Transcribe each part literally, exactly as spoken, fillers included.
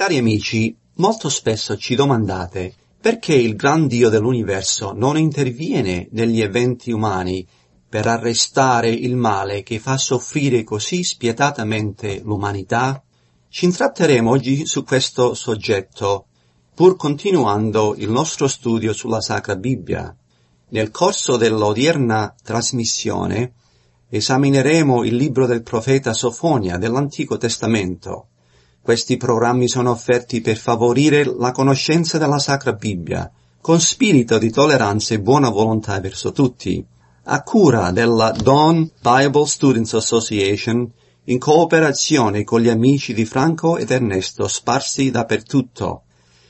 Cari amici, molto spesso ci domandate perché il gran Dio dell'universo non interviene negli eventi umani per arrestare il male che fa soffrire così spietatamente l'umanità? Ci intratteremo oggi su questo soggetto, pur continuando il nostro studio sulla Sacra Bibbia. Nel corso dell'odierna trasmissione esamineremo il libro del profeta Sofonia dell'Antico Testamento. Questi programmi sono offerti per favorire la conoscenza della Sacra Bibbia, con spirito di tolleranza e buona volontà verso tutti, a cura della Dawn Bible Students Association, in cooperazione con gli amici di Franco ed Ernesto sparsi dappertutto.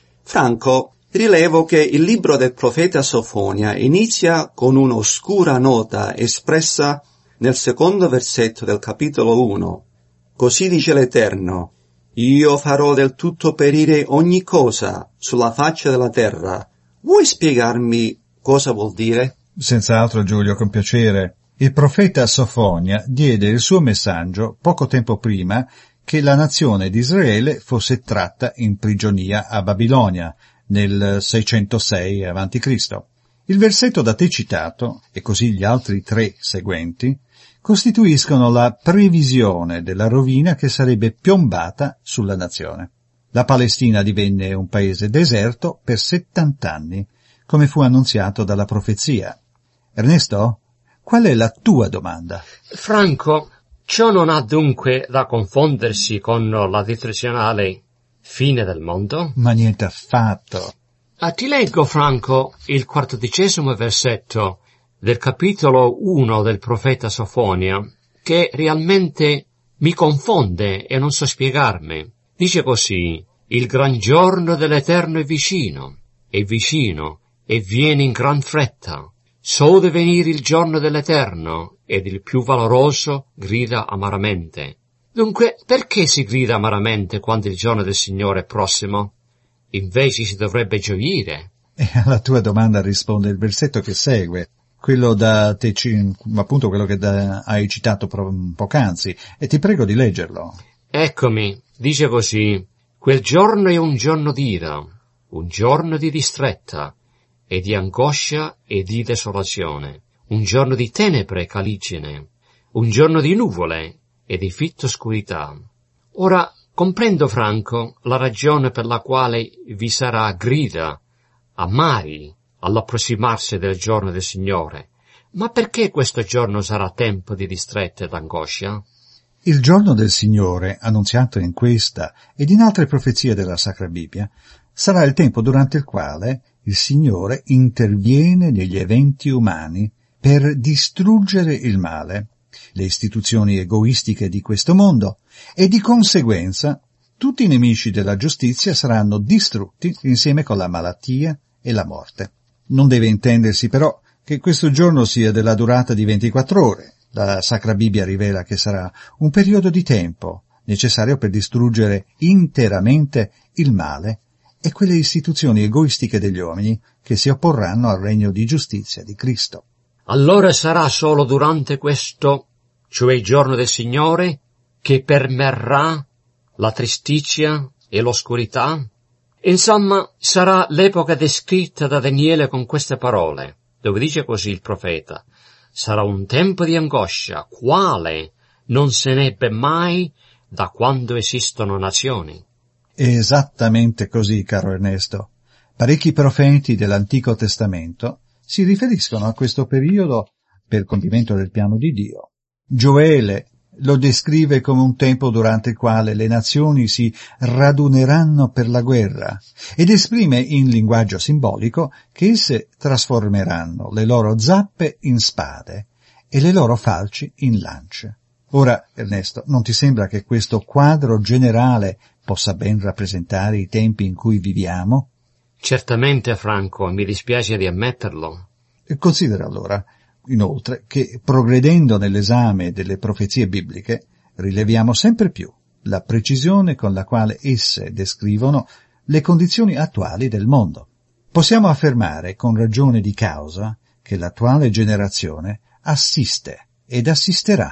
Franco, rilevo che il libro del profeta Sofonia inizia con un'oscura nota espressa nel secondo versetto del capitolo uno. Così dice l'Eterno: Io farò del tutto perire ogni cosa sulla faccia della terra. Vuoi spiegarmi cosa vuol dire? Senz'altro, Giulio, con piacere. Il profeta Sofonia diede il suo messaggio poco tempo prima che la nazione di Israele fosse tratta in prigionia a Babilonia, nel seicentosei avanti Cristo Il versetto da te citato, e così gli altri tre seguenti, costituiscono la previsione della rovina che sarebbe piombata sulla nazione. La Palestina divenne un paese deserto per settant'anni, come fu annunziato dalla profezia. Ernesto, qual è la tua domanda? Franco, ciò non ha dunque da confondersi con la tradizionale fine del mondo? Ma niente affatto. Ah, ti leggo, Franco, il quattordicesimo versetto del capitolo uno del profeta Sofonia, che realmente mi confonde e non so spiegarmi. Dice così: il gran giorno dell'Eterno è vicino, è vicino, e viene in gran fretta. Sode venire il giorno dell'Eterno, ed il più valoroso grida amaramente. Dunque, perché si grida amaramente quando il giorno del Signore è prossimo? Invece si dovrebbe gioire. E alla tua domanda risponde il versetto che segue, quello da te, appunto quello che da, hai citato poc'anzi, e ti prego di leggerlo. Eccomi, dice così: quel giorno è un giorno d'ira, un giorno di distretta, e di angoscia e di desolazione, un giorno di tenebre caligine, un giorno di nuvole e di fitta oscurità. Ora, comprendo, Franco, la ragione per la quale vi sarà grida, amari, all'approssimarsi del giorno del Signore. Ma perché questo giorno sarà tempo di distretta ed angoscia? Il giorno del Signore, annunziato in questa ed in altre profezie della Sacra Bibbia, sarà il tempo durante il quale il Signore interviene negli eventi umani per distruggere il male, le istituzioni egoistiche di questo mondo, e di conseguenza tutti i nemici della giustizia saranno distrutti insieme con la malattia e la morte. Non deve intendersi però che questo giorno sia della durata di ventiquattro ore. La Sacra Bibbia rivela che sarà un periodo di tempo necessario per distruggere interamente il male e quelle istituzioni egoistiche degli uomini che si opporranno al regno di giustizia di Cristo. Allora sarà solo durante questo, cioè il giorno del Signore, che permerrà la tristiccia e l'oscurità? Insomma, sarà l'epoca descritta da Daniele con queste parole, dove dice così il profeta: sarà un tempo di angoscia, quale non se ne ebbe mai da quando esistono nazioni. Esattamente così, caro Ernesto. Parecchi profeti dell'Antico Testamento si riferiscono a questo periodo per compimento del piano di Dio. Gioele lo descrive come un tempo durante il quale le nazioni si raduneranno per la guerra ed esprime in linguaggio simbolico che esse trasformeranno le loro zappe in spade e le loro falci in lance. Ora, Ernesto, non ti sembra che questo quadro generale possa ben rappresentare i tempi in cui viviamo? Certamente, Franco, mi dispiace di ammetterlo. E considera allora, inoltre, che progredendo nell'esame delle profezie bibliche, rileviamo sempre più la precisione con la quale esse descrivono le condizioni attuali del mondo. Possiamo affermare con ragione di causa che l'attuale generazione assiste ed assisterà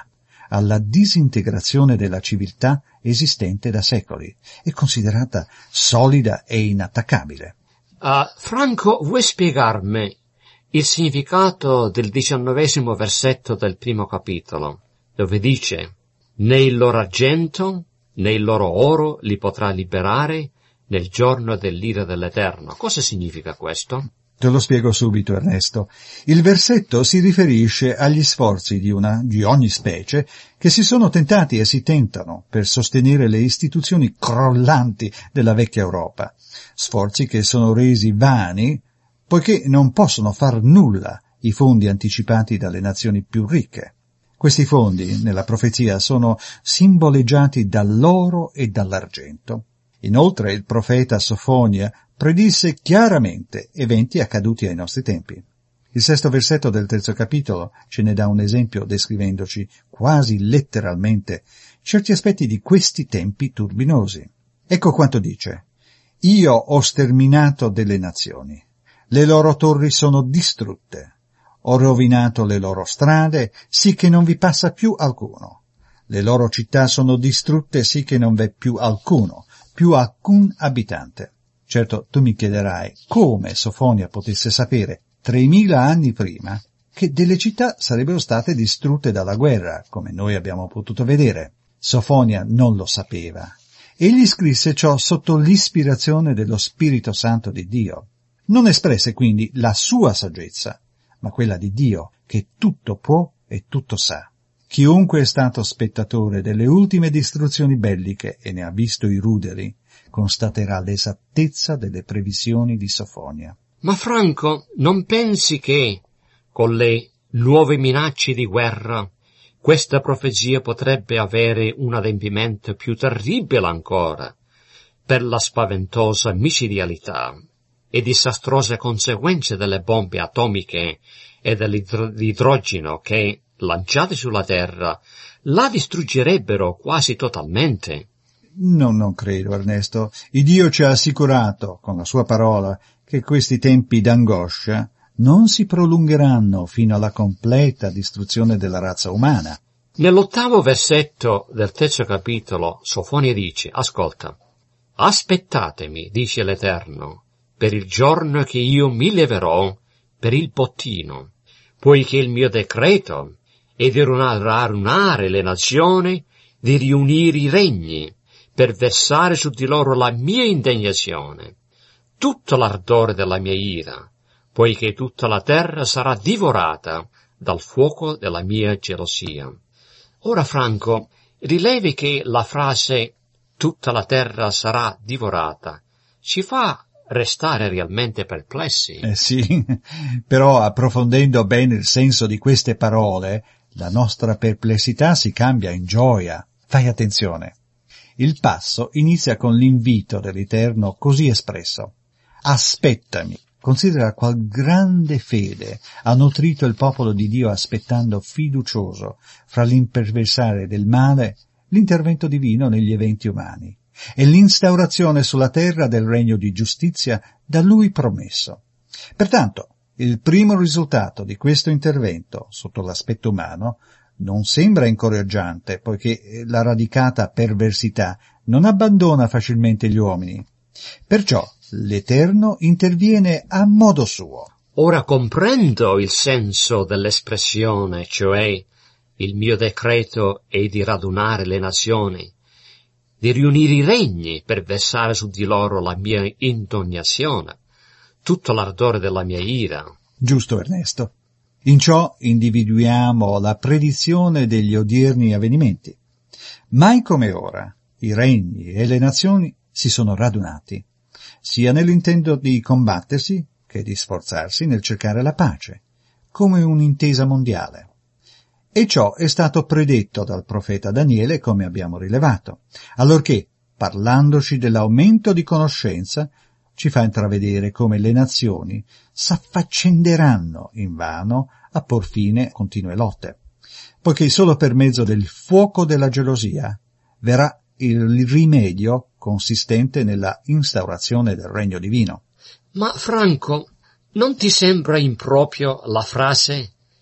alla disintegrazione della civiltà esistente da secoli e considerata solida e inattaccabile. Uh, Franco, vuoi spiegarmi il significato del diciannovesimo versetto del primo capitolo, dove dice: né il loro argento né il loro oro li potrà liberare nel giorno dell'ira dell'Eterno? Cosa significa questo? Te lo spiego subito, Ernesto. Il versetto si riferisce agli sforzi di una, di ogni specie, che si sono tentati e si tentano per sostenere le istituzioni crollanti della vecchia Europa. Sforzi che sono resi vani, poiché non possono far nulla i fondi anticipati dalle nazioni più ricche. Questi fondi, nella profezia, sono simboleggiati dall'oro e dall'argento. Inoltre il profeta Sofonia predisse chiaramente eventi accaduti ai nostri tempi. Il sesto versetto del terzo capitolo ce ne dà un esempio descrivendoci quasi letteralmente certi aspetti di questi tempi turbinosi. Ecco quanto dice: «Io ho sterminato delle nazioni, le loro torri sono distrutte, ho rovinato le loro strade, sì che non vi passa più alcuno. Le loro città sono distrutte, sì che non v'è più alcuno, più alcun abitante». Certo, tu mi chiederai come Sofonia potesse sapere tremila anni prima che delle città sarebbero state distrutte dalla guerra, come noi abbiamo potuto vedere. Sofonia non lo sapeva. Egli scrisse ciò sotto l'ispirazione dello Spirito Santo di Dio. Non espresse quindi la sua saggezza, ma quella di Dio, che tutto può e tutto sa. Chiunque è stato spettatore delle ultime distruzioni belliche e ne ha visto i ruderi, constaterà l'esattezza delle previsioni di Sofonia. Ma Franco, non pensi che, con le nuove minacce di guerra, questa profezia potrebbe avere un adempimento più terribile ancora, per la spaventosa micidialità e disastrose conseguenze delle bombe atomiche e dell'idrogeno che, lanciate sulla Terra, la distruggerebbero quasi totalmente? No, non credo, Ernesto. Il Dio ci ha assicurato, con la sua parola, che questi tempi d'angoscia non si prolungheranno fino alla completa distruzione della razza umana. Nell'ottavo versetto del terzo capitolo, Sofonia dice: ascolta, aspettatemi, dice l'Eterno, per il giorno che io mi leverò per il bottino, poiché il mio decreto è di radunare le nazioni, di riunire i regni, per versare su di loro la mia indignazione, tutto l'ardore della mia ira, poiché tutta la terra sarà divorata dal fuoco della mia gelosia. Ora, Franco, rilevi che la frase «tutta la terra sarà divorata» ci fa restare realmente perplessi. Eh sì, però approfondendo bene il senso di queste parole, la nostra perplessità si cambia in gioia. Fai attenzione. Il passo inizia con l'invito dell'Eterno così espresso: aspettami. Considera qual grande fede ha nutrito il popolo di Dio aspettando fiducioso, fra l'imperversare del male, l'intervento divino negli eventi umani e l'instaurazione sulla terra del regno di giustizia da Lui promesso. Pertanto, il primo risultato di questo intervento, sotto l'aspetto umano, non sembra incoraggiante, poiché la radicata perversità non abbandona facilmente gli uomini. Perciò l'Eterno interviene a modo suo. Ora comprendo il senso dell'espressione, cioè il mio decreto è di radunare le nazioni, di riunire i regni per versare su di loro la mia indignazione, tutto l'ardore della mia ira. Giusto, Ernesto. In ciò individuiamo la predizione degli odierni avvenimenti. Mai come ora i regni e le nazioni si sono radunati, sia nell'intento di combattersi che di sforzarsi nel cercare la pace, come un'intesa mondiale. E ciò è stato predetto dal profeta Daniele, come abbiamo rilevato, allorché, parlandoci dell'aumento di conoscenza, ci fa intravedere come le nazioni s'affaccenderanno invano a por fine a continue lotte, poiché solo per mezzo del fuoco della gelosia verrà il rimedio consistente nella instaurazione del regno divino. Ma Franco, non ti sembra improprio la frase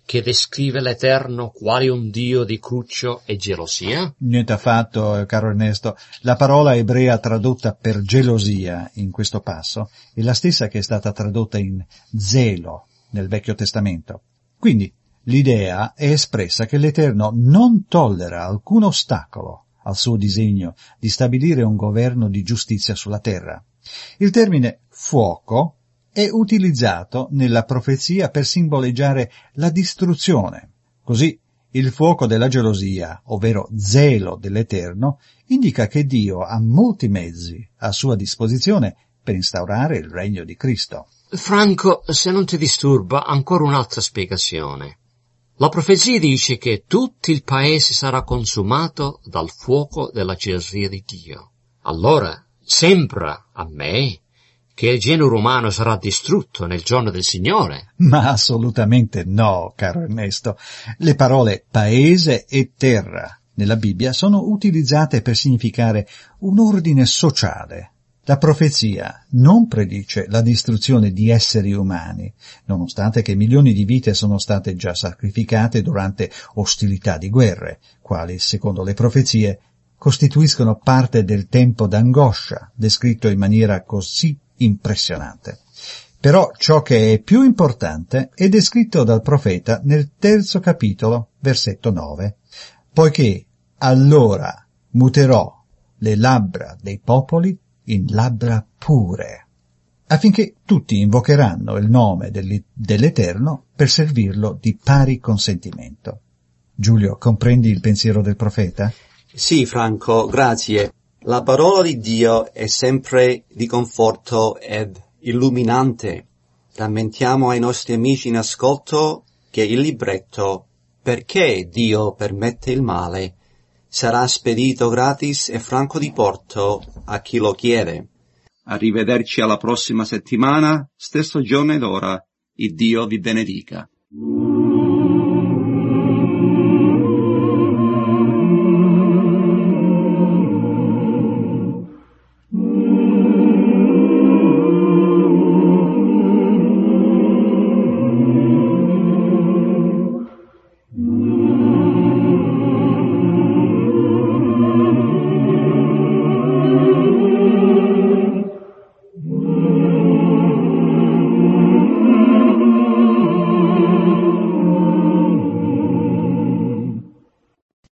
che descrive l'Eterno quale un Dio di cruccio e gelosia? Niente affatto, caro Ernesto. La parola ebrea tradotta per gelosia in questo passo è la stessa che è stata tradotta in zelo nel Vecchio Testamento. Quindi l'idea è espressa che l'Eterno non tollera alcun ostacolo al suo disegno di stabilire un governo di giustizia sulla terra. Il termine fuoco è utilizzato nella profezia per simboleggiare la distruzione. Così il fuoco della gelosia, ovvero zelo dell'Eterno, indica che Dio ha molti mezzi a sua disposizione per instaurare il regno di Cristo. Franco, se non ti disturba, ancora un'altra spiegazione. La profezia dice che tutto il paese sarà consumato dal fuoco della gelosia di Dio. Allora, sembra a me che il genere umano sarà distrutto nel giorno del Signore. Ma assolutamente no, caro Ernesto. Le parole paese e terra nella Bibbia sono utilizzate per significare un ordine sociale. La profezia non predice la distruzione di esseri umani, nonostante che milioni di vite sono state già sacrificate durante ostilità di guerre, quali, secondo le profezie, costituiscono parte del tempo d'angoscia, descritto in maniera così impressionante. Però ciò che è più importante è descritto dal profeta nel terzo capitolo, versetto nove, poiché allora muterò le labbra dei popoli in labbra pure, affinché tutti invocheranno il nome dell'Eterno per servirlo di pari consentimento. Giulio, comprendi il pensiero del profeta? Sì, Franco, grazie. La parola di Dio è sempre di conforto ed illuminante. Rammentiamo ai nostri amici in ascolto che il libretto "Perché Dio permette il male" sarà spedito gratis e franco di porto a chi lo chiede. Arrivederci alla prossima settimana, stesso giorno ed ora. Il Dio vi benedica.